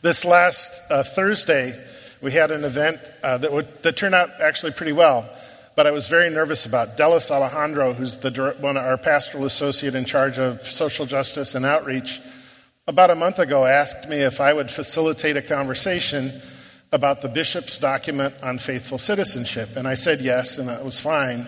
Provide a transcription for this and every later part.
This last Thursday, we had an event that turned out actually pretty well, but I was very nervous about. Delis Alejandro, who's our pastoral associate in charge of social justice and outreach, about a month ago asked me if I would facilitate a conversation about the bishop's document on faithful citizenship. And I said yes, and that was fine.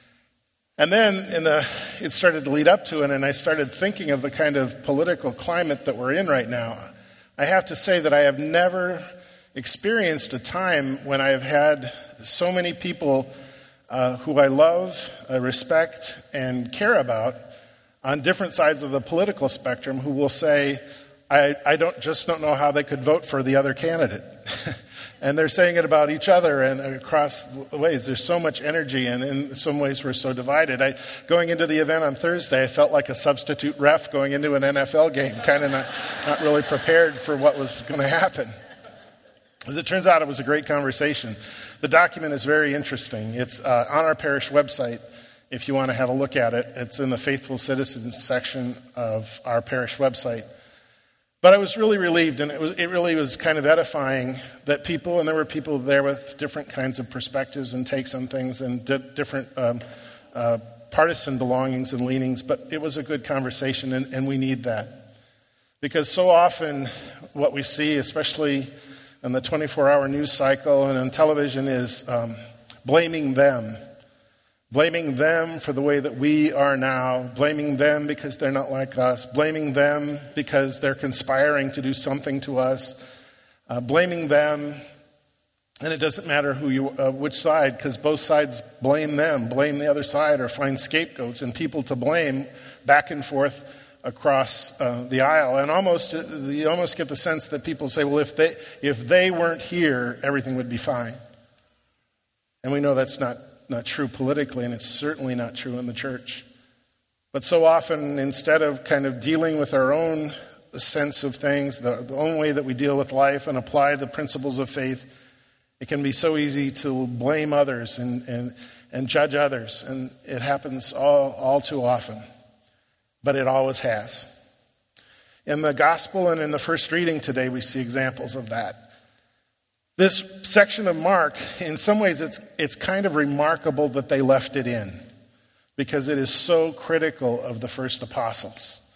And then it started to lead up to it, and I started thinking of the kind of political climate that we're in right now. I have to say that I have never experienced a time when I have had so many people who I love, respect, and care about on different sides of the political spectrum who will say, I don't know how they could vote for the other candidate. And they're saying it about each other and across the ways. There's so much energy, and in some ways we're so divided. Going into the event on Thursday, I felt like a substitute ref going into an NFL game, kind of not really prepared for what was going to happen. As it turns out, it was a great conversation. The document is very interesting. It's on our parish website if you want to have a look at it. It's in the Faithful Citizens section of our parish website. But I was really relieved, and it really was kind of edifying that and there were people there with different kinds of perspectives and takes on things and different partisan belongings and leanings, but it was a good conversation, and we need that. Because so often what we see, especially in the 24-hour news cycle and on television, is blaming them. Blaming them for the way that we are now, blaming them because they're not like us, blaming them because they're conspiring to do something to us, blaming them, and it doesn't matter which side, because both sides blame them, blame the other side, or find scapegoats and people to blame back and forth across the aisle. And you almost get the sense that people say, well, if they weren't here, everything would be fine. And we know that's not true politically, and it's certainly not true in the church. But so often, instead of kind of dealing with our own sense of things, the own way that we deal with life and apply the principles of faith, it can be so easy to blame others and judge others. And it happens all too often. But it always has. In the gospel and in the first reading today, we see examples of that. This section of Mark, in some ways, it's kind of remarkable that they left it in, because it is so critical of the first apostles.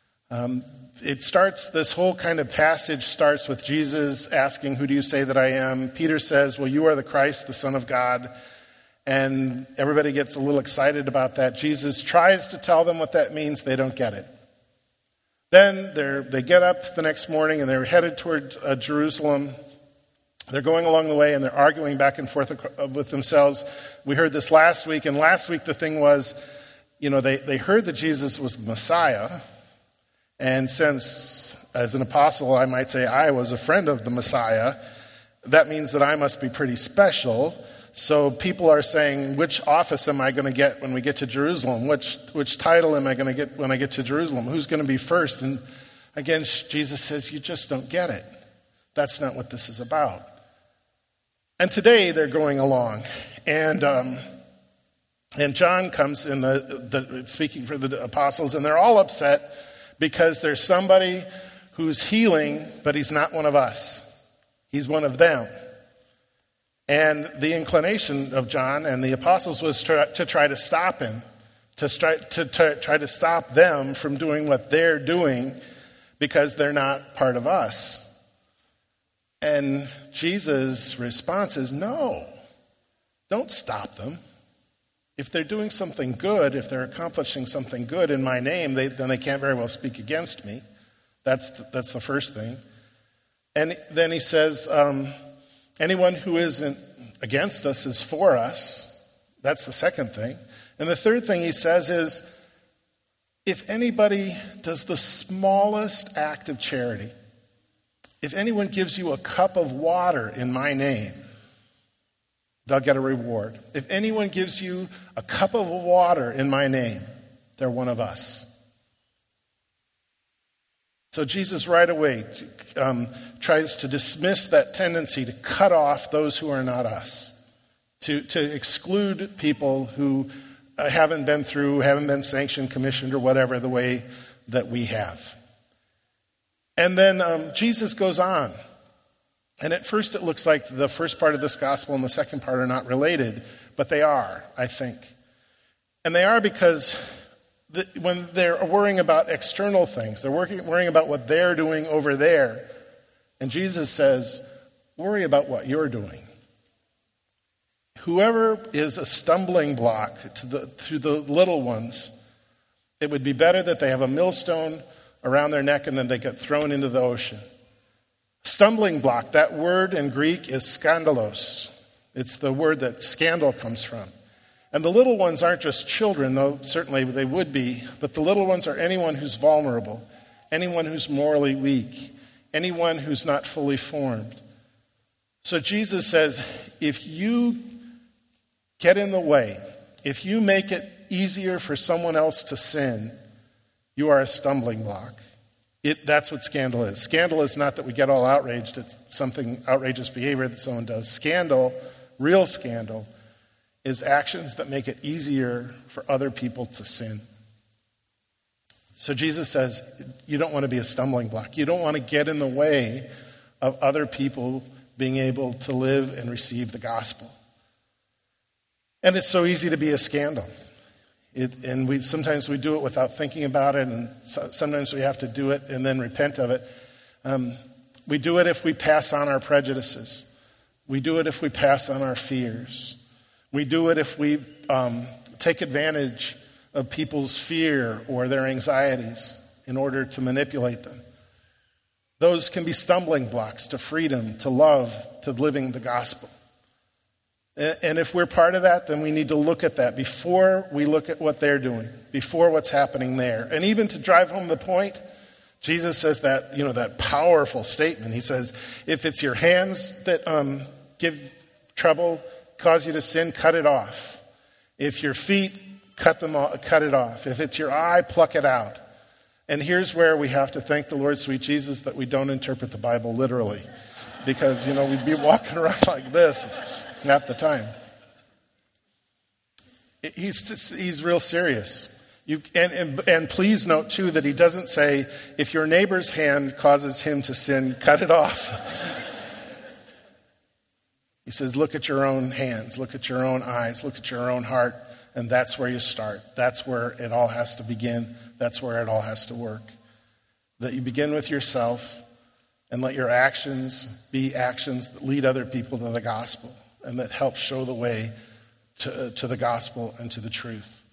This whole kind of passage starts with Jesus asking, "Who do you say that I am?" Peter says, "Well, you are the Christ, the Son of God." And everybody gets a little excited about that. Jesus tries to tell them what that means. They don't get it. Then they get up the next morning and they're headed toward Jerusalem. They're going along the way and they're arguing back and forth with themselves. We heard this last week, and last week the thing was, they heard that Jesus was the Messiah. And since, as an apostle, I might say I was a friend of the Messiah, that means that I must be pretty special. So people are saying, which office am I going to get when we get to Jerusalem? Which title am I going to get when I get to Jerusalem? Who's going to be first? And again, Jesus says, you just don't get it. That's not what this is about. And today they're going along, and John comes in speaking for the apostles, and they're all upset because there's somebody who's healing, but he's not one of us. He's one of them. And the inclination of John and the apostles was to try to stop him, to try to stop them from doing what they're doing because they're not part of us. And Jesus' response is, no, don't stop them. If they're doing something good, if they're accomplishing something good in my name, then they can't very well speak against me. That's the first thing. And then he says, anyone who isn't against us is for us. That's the second thing. And the third thing he says is, if anybody does the smallest act of charity, if anyone gives you a cup of water in my name, they'll get a reward. If anyone gives you a cup of water in my name, they're one of us. So Jesus right away tries to dismiss that tendency to cut off those who are not us, to exclude people who haven't been sanctioned, commissioned, or whatever the way that we have. And then Jesus goes on. And at first it looks like the first part of this gospel and the second part are not related, but they are, I think. And they are because when they're worrying about external things, they're worrying about what they're doing over there. And Jesus says, worry about what you're doing. Whoever is a stumbling block to the little ones, it would be better that they have a millstone around their neck and then they get thrown into the ocean. Stumbling block, that word in Greek is skandalos. It's the word that scandal comes from. And the little ones aren't just children, though certainly they would be, but the little ones are anyone who's vulnerable, anyone who's morally weak, anyone who's not fully formed. So Jesus says, if you get in the way, if you make it easier for someone else to sin, you are a stumbling block. That's what scandal is. Scandal is not that we get all outraged. It's something outrageous behavior that someone does. Scandal, real scandal, is actions that make it easier for other people to sin. So Jesus says, you don't want to be a stumbling block. You don't want to get in the way of other people being able to live and receive the gospel. And it's so easy to be a scandal. Sometimes we do it without thinking about it, and sometimes we have to do it and then repent of it. We do it if we pass on our prejudices. We do it if we pass on our fears. We do it if we take advantage of people's fear or their anxieties in order to manipulate them. Those can be stumbling blocks to freedom, to love, to living the gospel. And if we're part of that, then we need to look at that before we look at what they're doing, before what's happening there. And even to drive home the point, Jesus says that, that powerful statement. He says, if it's your hands that give trouble, cause you to sin, cut it off. If your feet, cut it off. If it's your eye, pluck it out. And here's where we have to thank the Lord, sweet Jesus, that we don't interpret the Bible literally. Because, we'd be walking around like this at the time. He's real serious. And please note, too, that he doesn't say, if your neighbor's hand causes him to sin, cut it off. He says, look at your own hands, look at your own eyes, look at your own heart, and that's where you start. That's where it all has to begin. That's where it all has to work. That you begin with yourself and let your actions be actions that lead other people to the gospel and that help show the way to the gospel and to the truth.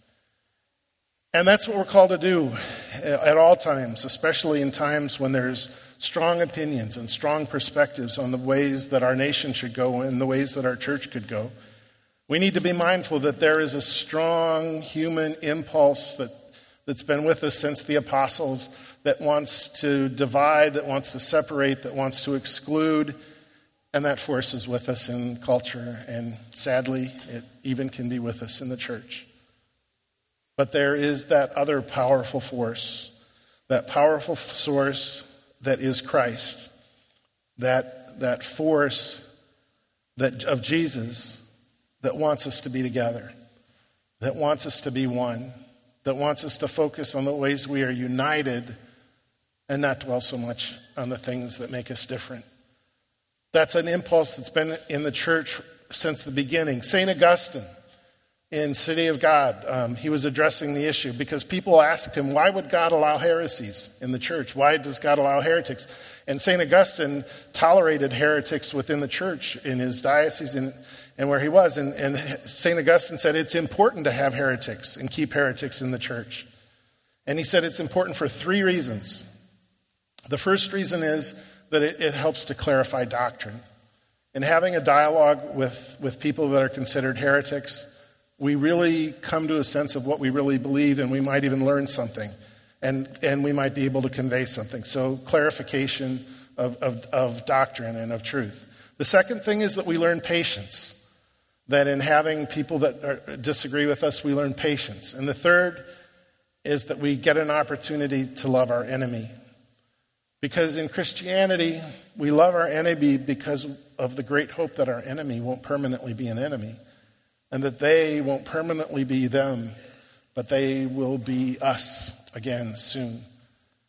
And that's what we're called to do at all times, especially in times when there's strong opinions and strong perspectives on the ways that our nation should go and the ways that our church could go. We need to be mindful that there is a strong human impulse that's been with us since the apostles that wants to divide, that wants to separate, that wants to exclude, and that force is with us in culture, and sadly, it even can be with us in the church. But there is that other powerful force, that powerful source that is Christ, that force of Jesus that wants us to be together, that wants us to be one, that wants us to focus on the ways we are united and not dwell so much on the things that make us different. That's an impulse that's been in the church since the beginning. St. Augustine in City of God, he was addressing the issue because people asked him, why would God allow heresies in the church? Why does God allow heretics? And St. Augustine tolerated heretics within the church in his diocese and where he was. And St. Augustine said it's important to have heretics and keep heretics in the church. And he said it's important for 3 reasons. The first reason is that it helps to clarify doctrine. In having a dialogue with people that are considered heretics, we really come to a sense of what we really believe, and we might even learn something, and we might be able to convey something. So clarification of doctrine and of truth. The second thing is that we learn patience, that in having people that disagree with us, we learn patience. And the third is that we get an opportunity to love our enemy. Because in Christianity, we love our enemy because of the great hope that our enemy won't permanently be an enemy. And that they won't permanently be them, but they will be us again soon.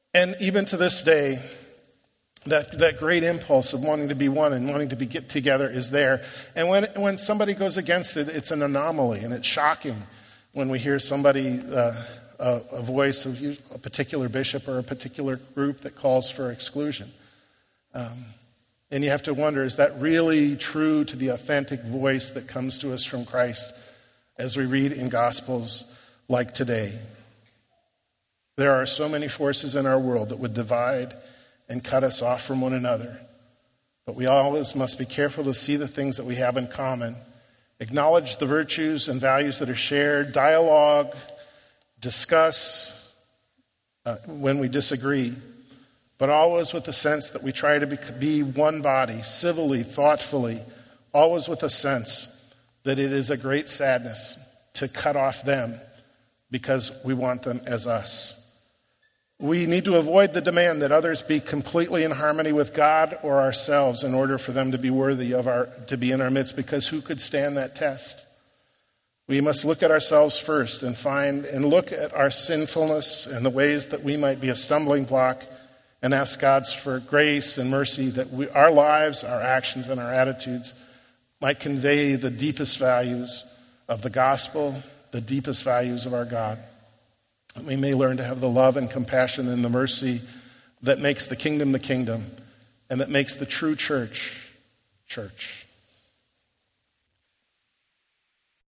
And even to this day, that great impulse of wanting to be one and wanting to get together is there. And when somebody goes against it, it's an anomaly, and it's shocking when we hear somebody, a voice of a particular bishop or a particular group that calls for exclusion. And you have to wonder, is that really true to the authentic voice that comes to us from Christ as we read in Gospels like today? There are so many forces in our world that would divide and cut us off from one another. But we always must be careful to see the things that we have in common, acknowledge the virtues and values that are shared, dialogue, discuss when we disagree, but always with the sense that we try to be one body, civilly, thoughtfully, always with a sense that it is a great sadness to cut off them because we want them as us. We need to avoid the demand that others be completely in harmony with God or ourselves in order for them to be worthy to be in our midst, because who could stand that test? We must look at ourselves first and look at our sinfulness and the ways that we might be a stumbling block, and ask God for grace and mercy that our lives, our actions, and our attitudes might convey the deepest values of the gospel, the deepest values of our God. That we may learn to have the love and compassion and the mercy that makes the kingdom, and that makes the true church, church.